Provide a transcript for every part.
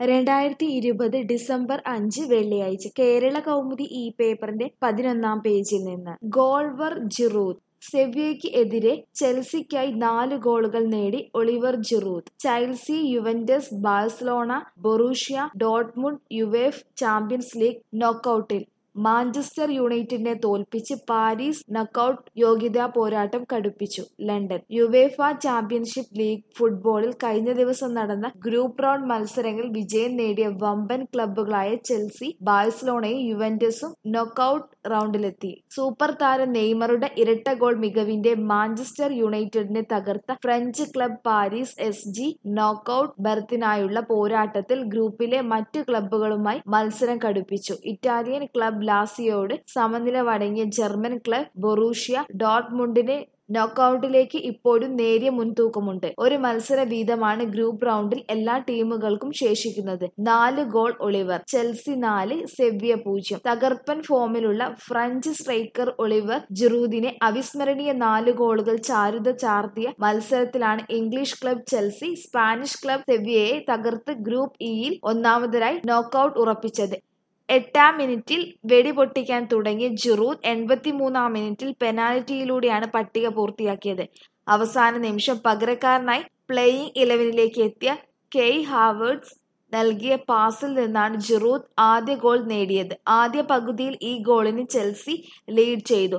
2020 December 5 വെള്ളിയാഴ്ച കേരള കൗമുദി ഈ പേപ്പറിന്റെ 11-ാം പേജിൽ നിന്ന്. ഗോൾവർ ജിറൂദ് സെവിയ്യയ്ക്ക് എതിരെ ചെൽസിക്കായി 4 ഗോളുകൾ നേടി Olivier Giroud. Chelsea, Juventus, Barcelona, Borussia Dortmund UEFA Champions League നോക്കൌട്ടിൽ മാഞ്ചസ്റ്റർ യുണൈറ്റഡിനെ തോൽപ്പിച്ച് പാരീസ് നോക്കൌട്ട് യോഗ്യതാ പോരാട്ടം കടുപ്പിച്ചു. ലണ്ടൻ യുവേഫ ചാമ്പ്യൻഷിപ്പ് ലീഗ് ഫുട്ബോളിൽ കഴിഞ്ഞ ദിവസം നടന്ന ഗ്രൂപ്പ് റൗണ്ട് മത്സരങ്ങളിൽ വിജയം നേടിയ വമ്പൻ ക്ലബ്ബുകളായ ചെൽസി, ബാഴ്സലോണയും യുവന്റസും നോക്കൌട്ട് റൗണ്ടിലെത്തി. സൂപ്പർ താരം നെയ്മറുടെ ഇരട്ട ഗോൾ മികവിന്റെ മാഞ്ചസ്റ്റർ യുണൈറ്റഡിനെ തകർത്ത French club Paris SG knockout ബെർത്തിനായുള്ള പോരാട്ടത്തിൽ ഗ്രൂപ്പിലെ മറ്റു ക്ലബ്ബുകളുമായി മത്സരം കടുപ്പിച്ചു. ഇറ്റാലിയൻ ക്ലബ് ലാസിയോയോട് സമനില വഴങ്ങിയ ജർമ്മൻ ക്ലബ് ബൊറൂഷ്യ ഡോർട്ട്മുണ്ടിന് നോക്കൌട്ടിലേക്ക് ഇപ്പോഴും നേരിയ മുൻതൂക്കമുണ്ട്. ഒരു മത്സര വീതമാണ് ഗ്രൂപ്പ് റൗണ്ടിൽ എല്ലാ ടീമുകൾക്കും ശേഷിക്കുന്നത്. 4 ഗോൾ ഒളിവർ. Chelsea 4, Sevilla 0. തകർപ്പൻ ഫോമിലുള്ള ഫ്രഞ്ച് സ്ട്രൈക്കർ ഒളിവർ ജിറൂദിനെ അവിസ്മരണീയ 4 ഗോളുകൾ ചാരുത ചാർത്തിയ മത്സരത്തിലാണ് English club Chelsea Spanish club സെവിയ്യയെ തകർത്ത് ഗ്രൂപ്പ് ഇയിൽ ഒന്നാമതായി നോക്കൌട്ട് ഉറപ്പിച്ചത്. 8-ാം മിനിറ്റിൽ വെടിപൊട്ടിക്കാൻ തുടങ്ങിയ ജിറൂദ് 83-ാം മിനിറ്റിൽ പെനാൽറ്റിയിലൂടെയാണ് പട്ടിക പൂർത്തിയാക്കിയത്. അവസാന നിമിഷം പകരക്കാരനായി പ്ലേയിങ് 11-ലേക്ക് എത്തിയ കെയ് ഹാവേർട്സ് നൽകിയ പാസിൽ നിന്നാണ് ജിറൂദ് ആദ്യ ഗോൾ നേടിയത്. ആദ്യ പകുതിയിൽ ഈ ഗോളിന് ചെൽസി ലീഡ് ചെയ്തു.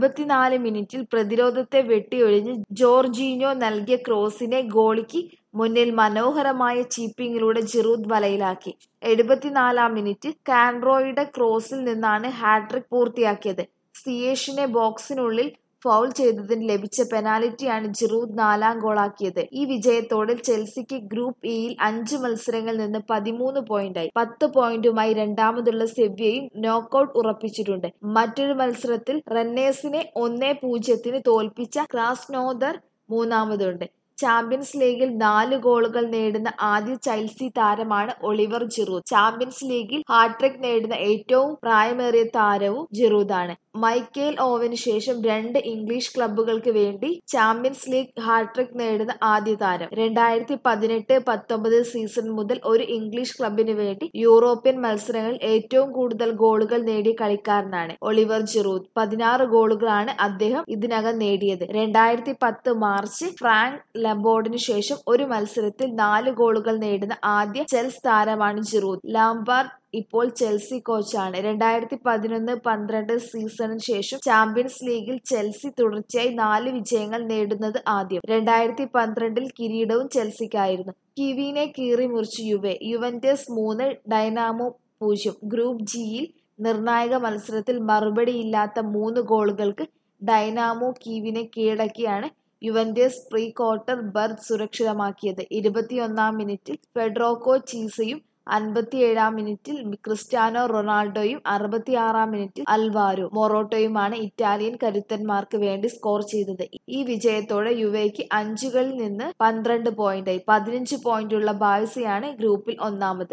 54 മിനിറ്റിൽ പ്രതിരോധത്തെ വെട്ടിയൊഴിഞ്ഞ് ജോർജീഞ്ഞോ നൽകിയ ക്രോസിനെ ഗോളിക്ക് മുന്നിൽ മനോഹരമായ ചീപ്പിങ്ങിലൂടെ ജിറൂദ് വലയിലാക്കി. 74-ാം മിനിറ്റിൽ കാൻറോയുടെ ക്രോസിൽ നിന്നാണ് ഹാട്രിക് പൂർത്തിയാക്കിയത്. സിയേഷിനെ ബോക്സിനുള്ളിൽ ഫൗൾ ചെയ്തതിന് ലഭിച്ച പെനാൽറ്റിയാണ് ജിറൂദ് 4-ാം ഗോളാക്കിയത്. ഈ വിജയത്തോടെ ചെൽസിക്ക് ഗ്രൂപ്പ് ഇയിൽ 5 മത്സരങ്ങളിൽ നിന്ന് 13 പോയിന്റായി. 10 പോയിന്റുമായി രണ്ടാമതുള്ള സെവിയ്യയും നോക്കൌട്ട് ഉറപ്പിച്ചിട്ടുണ്ട്. മറ്റൊരു മത്സരത്തിൽ റന്നേഴ്സിനെ 1-0 തോൽപ്പിച്ച ക്രാസ്നോദർ മൂന്നാമതുണ്ട്. ചാമ്പ്യൻസ് ലീഗിൽ 4 ഗോളുകൾ നേടുന്ന ആദ്യ ചെൽസി താരമാണ് ഒളിവർ ജിറൂദ്. ചാമ്പ്യൻസ് ലീഗിൽ ഹാട്രിക് നേടുന്ന ഏറ്റവും പ്രായമേറിയ താരവും ജിറൂദാണ്. മൈക്കേൽ ഓവന് ശേഷം 2 ഇംഗ്ലീഷ് ക്ലബ്ബുകൾക്ക് വേണ്ടി ചാമ്പ്യൻസ് ലീഗ് ഹാട്രിക് നേടുന്ന ആദ്യ താരം. 2018-19 സീസൺ മുതൽ ഒരു ഇംഗ്ലീഷ് ക്ലബിന് വേണ്ടി യൂറോപ്യൻ മത്സരങ്ങളിൽ ഏറ്റവും കൂടുതൽ ഗോളുകൾ നേടിയ കളിക്കാരനാണ് ഒളിവർ ജിറൂദ്. 16 ഗോളുകളാണ് അദ്ദേഹം ഇതിനകം നേടിയത്. 2010 മാർച്ച് ഫ്രാങ്ക് ലംബോർഡിനു ശേഷം ഒരു മത്സരത്തിൽ 4 ഗോളുകൾ നേടുന്ന ആദ്യ ചെൽസ് താരമാണ് ജിറൂദ്. ലാംപാർഡ് ഇപ്പോൾ ചെൽസി കോച്ചാണ്. 2011-12 സീസണിന് ശേഷം ചാമ്പ്യൻസ് ലീഗിൽ ചെൽസി തുടർച്ചയായി 4 വിജയങ്ങൾ നേടുന്നത് ആദ്യം. 2012-ൽ കിരീടവും ചെൽസിക്കായിരുന്നു. കീവിനെ കീറി മുറിച്ച് യുവന്റസ് 3, ഡൈനാമോ 0. ഗ്രൂപ്പ് ജിയിൽ നിർണായക മത്സരത്തിൽ മറുപടിയില്ലാത്ത 3 ഗോളുകൾക്ക് ഡൈനാമോ കീവിനെ കീഴടക്കിയാണ് യുവന്റസ് പ്രീ ക്വാർട്ടർ ബെർത്ത് സുരക്ഷിതമാക്കിയത്. 21-ാം മിനിറ്റിൽ ഫെഡറിക്കോ ചീസയും 57-ാം മിനിറ്റിൽ ക്രിസ്ത്യാനോ റൊണാൾഡോയും 66-ാം മിനിറ്റിൽ അൽവാരോ മൊറാട്ടയുമാണ് ഇറ്റാലിയൻ കരുത്തന്മാർക്ക് വേണ്ടി സ്കോർ ചെയ്തത്. ഈ വിജയത്തോടെ യുവെയ്ക്ക് 5 കളിൽ നിന്ന് 12 പോയിന്റായി. 15 പോയിന്റുള്ള ബാഴ്സയാണ് ഗ്രൂപ്പിൽ ഒന്നാമത്.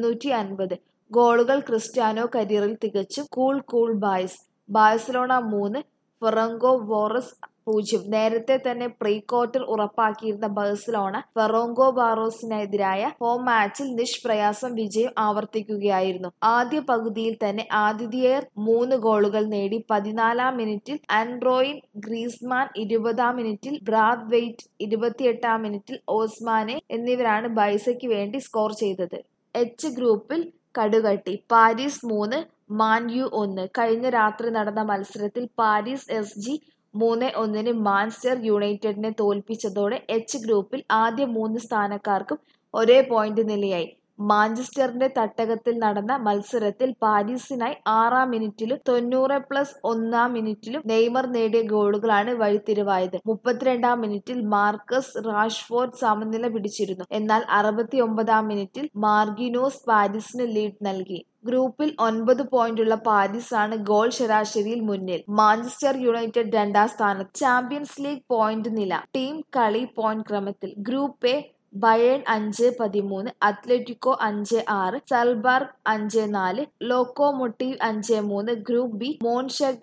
750 ഗോളുകൾ ക്രിസ്ത്യാനോ കരിയറിൽ തികച്ചും. കൂൾ ബായ്സ്. Barcelona 3, Ferencvaros 0. നേരത്തെ തന്നെ പ്രീ ക്വാർട്ടർ ഉറപ്പാക്കിയിരുന്ന ബാഴ്സലോണ ഫെറോങ്കോ വാറോസിനെതിരായ ഹോം മാച്ചിൽ നിഷ്പ്രയാസം വിജയം ആവർത്തിക്കുകയായിരുന്നു. ആദ്യ പകുതിയിൽ തന്നെ ആതിഥേയർ 3 ഗോളുകൾ നേടി. 14-ാം മിനിറ്റിൽ ആൻഡ്രോയിൻ ഗ്രീസ്മാൻ, 20-ാം മിനിറ്റിൽ ബ്രാത്ത്വെയ്റ്റ്, 28-ാം മിനിറ്റിൽ ഓസ്മാനെ എന്നിവരാണ് ബാഴ്സയ്ക്ക് വേണ്ടി സ്കോർ ചെയ്തത്. എച്ച് ഗ്രൂപ്പിൽ കടുകട്ടി. Paris 3, man you 1. കഴിഞ്ഞ രാത്രി നടന്ന മത്സരത്തിൽ പാരീസ് എസ്.ജി 3-1 മാഞ്ചസ്റ്റർ യുണൈറ്റഡിനെ തോൽപ്പിച്ചതോടെ എച്ച് ഗ്രൂപ്പിൽ ആദ്യ 3 സ്ഥാനക്കാർക്കും ഒരേ പോയിന്റ് നിലയായി. മാഞ്ചസ്റ്ററിന്റെ തട്ടകത്തിൽ നടന്ന മത്സരത്തിൽ പാരീസിനായി 6-ാം മിനിറ്റിലും 90+1-ാം മിനിറ്റിലും നെയ്മർ നേടിയ ഗോളുകളാണ് വഴിത്തിരിവായത്. 32-ാം മിനിറ്റിൽ മാർക്കസ് റാഷ്ഫോർഡ് സമനില പിടിച്ചിരുന്നു. എന്നാൽ 69-ാം മിനിറ്റിൽ മാർഗിനോസ് പാരീസിന് ലീഡ് നൽകി. ഗ്രൂപ്പിൽ 9 പോയിന്റുള്ള പാരീസാണ് ഗോൾ ശരാശരിയിൽ മുന്നിൽ. മാഞ്ചസ്റ്റർ യുണൈറ്റഡ് 2-ാം സ്ഥാനത്ത്. ചാമ്പ്യൻസ് ലീഗ് പോയിന്റ് നില. ടീം കളി പോയിന്റ് ക്രമത്തിൽ. Group A Bayern 5-13, Atletico 5-6, Salzburg 5-4, Lokomotiv 5-3. Group B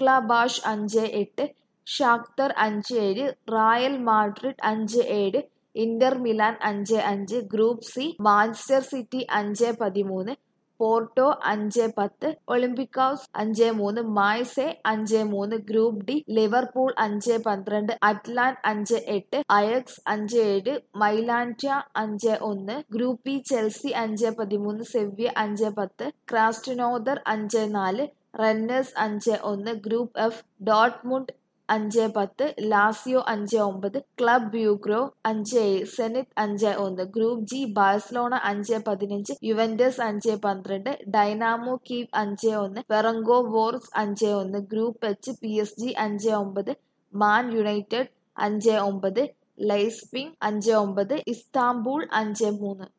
Monchengladbach 5-8, Shakhtar 5-7, Real Madrid 5-7, Inter Milan 5-5. Group C Manchester City 5-13, Porto 5-10, Olympiacos 5-3, Marseille 5-3. Group D Liverpool 5-12, Atalanta 5-8, Ajax 5-7, Midtjylland 5-1. Group E Chelsea 5-13, Sevilla 5-10, Krasnodar 5-4, Rennes 5-1. Group F Dortmund 5-10, Lazio 5-9, club Brugge 5-7, Zenit 5-1. Group G Barcelona 5-15, Juventus 5-12, Dynamo Kyiv 5-1, Ferencvaros 5-1. Group H PSG 5-9, Man United 5-9, Leipzig 5-9, Istanbul 5-3.